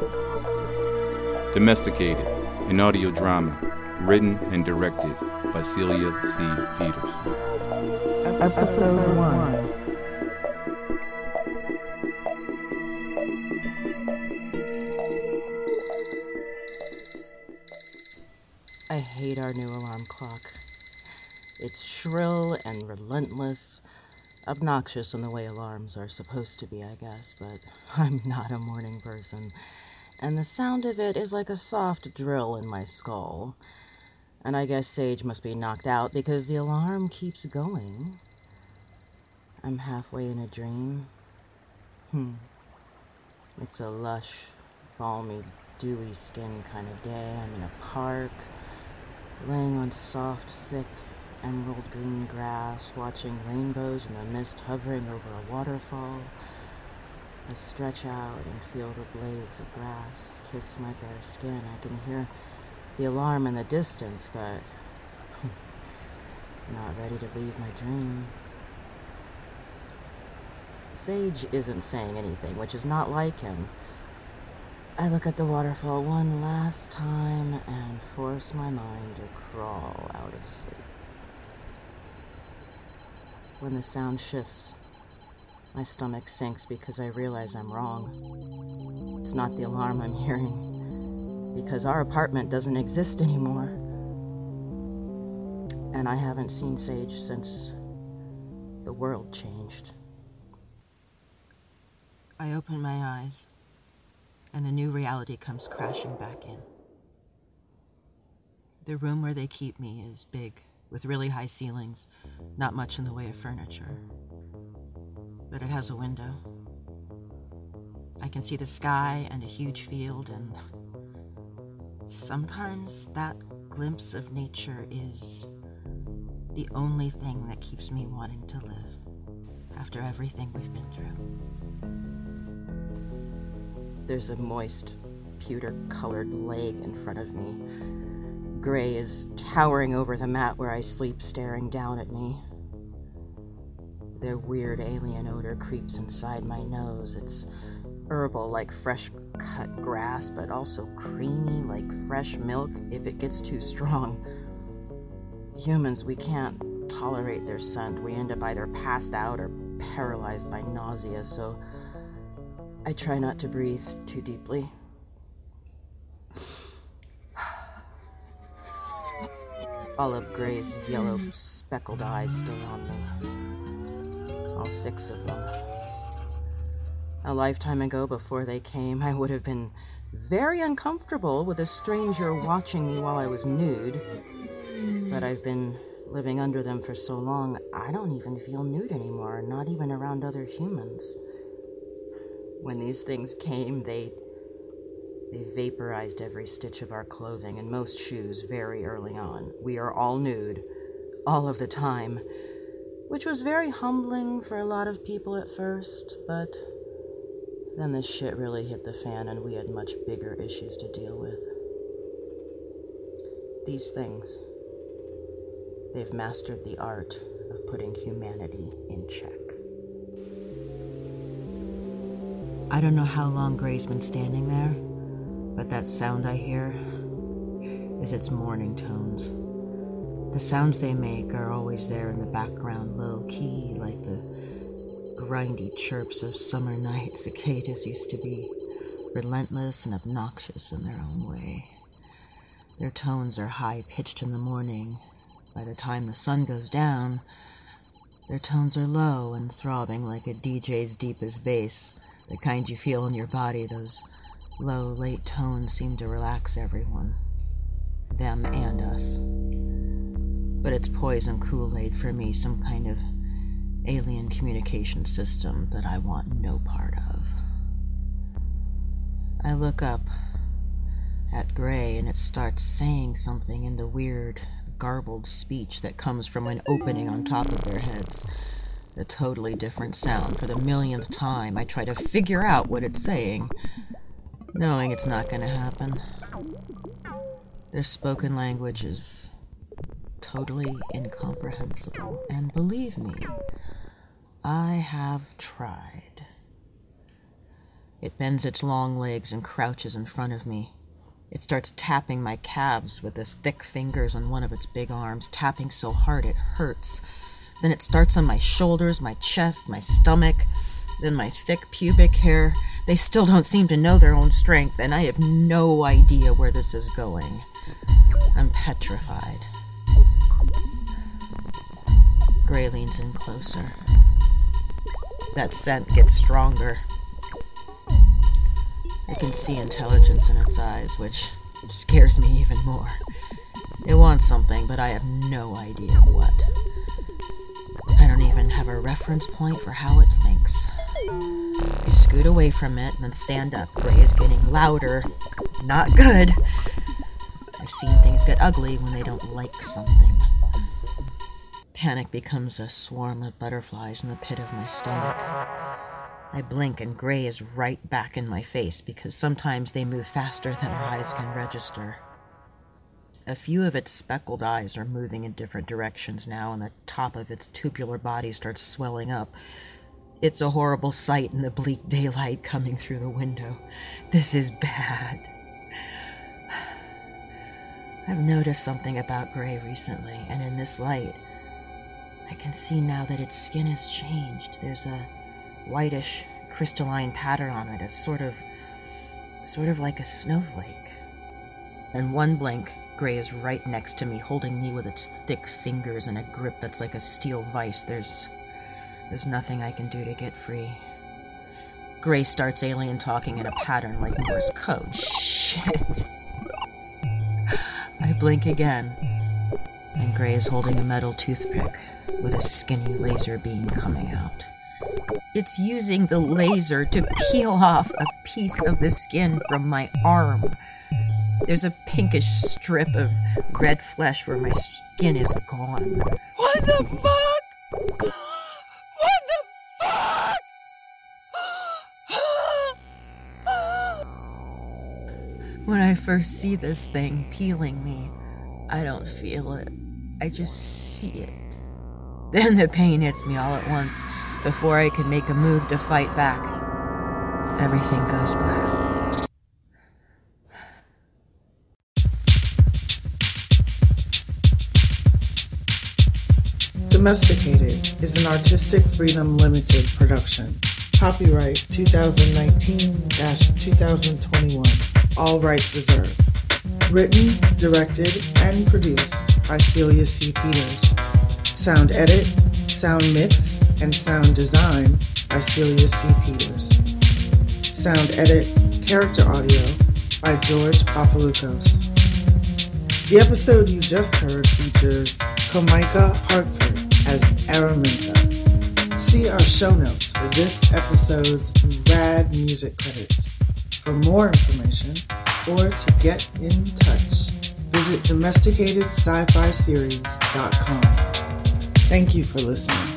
Domesticated, an audio drama, written and directed by Celia C. Peters. Episode 1. I hate our new alarm clock. It's shrill and relentless, obnoxious in the way alarms are supposed to be, I guess, but I'm not a morning person, and the sound of it is like a soft drill in my skull. And I guess Sage must be knocked out because the alarm keeps going. I'm halfway in a dream. It's a lush, balmy, dewy skin kind of day. I'm in a park, laying on soft, thick, emerald green grass, watching rainbows in the mist hovering over a waterfall. I stretch out and feel the blades of grass kiss my bare skin. I can hear the alarm in the distance, but not ready to leave my dream. Sage isn't saying anything, which is not like him. I look at the waterfall one last time and force my mind to crawl out of sleep. When the sound shifts, my stomach sinks because I realize I'm wrong. It's not the alarm I'm hearing, because our apartment doesn't exist anymore. And I haven't seen Sage since the world changed. I open my eyes, and the new reality comes crashing back in. The room where they keep me is big, with really high ceilings, not much in the way of furniture. But it has a window. I can see the sky and a huge field, and sometimes that glimpse of nature is the only thing that keeps me wanting to live after everything we've been through. There's a moist, pewter-colored leg in front of me. Gray is towering over the mat where I sleep, staring down at me. Their weird alien odor creeps inside my nose. It's herbal, like fresh-cut grass, but also creamy, like fresh milk, if it gets too strong. Humans, we can't tolerate their scent. We end up either passed out or paralyzed by nausea, so I try not to breathe too deeply. Olive Gray's yellow, speckled eyes stay on me. All 6 of them. A lifetime ago, before they came, I would have been very uncomfortable with a stranger watching me while I was nude. But I've been living under them for so long, I don't even feel nude anymore, not even around other humans. When these things came, they vaporized every stitch of our clothing and most shoes very early on. We are all nude, all of the time, which was very humbling for a lot of people at first, but then the shit really hit the fan and we had much bigger issues to deal with. These things, they've mastered the art of putting humanity in check. I don't know how long Gray's been standing there, but that sound I hear is its morning tones. The sounds they make are always there in the background, low-key, like the grindy chirps of summer night cicadas used to be, relentless and obnoxious in their own way. Their tones are high-pitched in the morning. By the time the sun goes down, their tones are low and throbbing like a DJ's deepest bass, the kind you feel in your body. Those low, late tones seem to relax everyone, them and us. But it's poison Kool-Aid for me, some kind of alien communication system that I want no part of. I look up at Gray and it starts saying something in the weird, garbled speech that comes from an opening on top of their heads. A totally different sound. For the millionth time, I try to figure out what it's saying, knowing it's not going to happen. Their spoken language is totally incomprehensible, and believe me, I have tried. It bends its long legs and crouches in front of me. It starts tapping my calves with the thick fingers on one of its big arms, tapping so hard it hurts. Then it starts on my shoulders, my chest, my stomach, then my thick pubic hair. They still don't seem to know their own strength, and I have no idea where this is going. I'm petrified. Gray leans in closer. That scent gets stronger. I can see intelligence in its eyes, which scares me even more. It wants something, but I have no idea what. I don't even have a reference point for how it thinks. I scoot away from it and then stand up. Gray is getting louder. Not good. I've seen things get ugly when they don't like something. Panic becomes a swarm of butterflies in the pit of my stomach. I blink and Gray is right back in my face because sometimes they move faster than our eyes can register. A few of its speckled eyes are moving in different directions now, and the top of its tubular body starts swelling up. It's a horrible sight in the bleak daylight coming through the window. This is bad. I've noticed something about Gray recently, and in this light, I can see now that its skin has changed. There's a whitish, crystalline pattern on it. It's sort of like a snowflake. In one blink, Gray is right next to me, holding me with its thick fingers in a grip that's like a steel vice. There's nothing I can do to get free. Gray starts alien talking in a pattern like Morse code. Shit. I blink again, and Gray is holding a metal toothpick with a skinny laser beam coming out. It's using the laser to peel off a piece of the skin from my arm. There's a pinkish strip of red flesh where my skin is gone. What the fuck? What the fuck? When I first see this thing peeling me, I don't feel it. I just see it. Then the pain hits me all at once. Before I can make a move to fight back, everything goes black. Domesticated is an Artistic Freedom Limited production. Copyright 2019-2021. All rights reserved. Written, directed, and produced by Celia C. Peters. Sound edit, sound mix, and sound design by Celia C. Peters. Sound edit, character audio by George Papaloukas. The episode you just heard features Kamika Hartford as Araminta. See our show notes for this episode's rad music credits. For more information or to get in touch, visit domesticatedsyphiseries.com. Thank you for listening.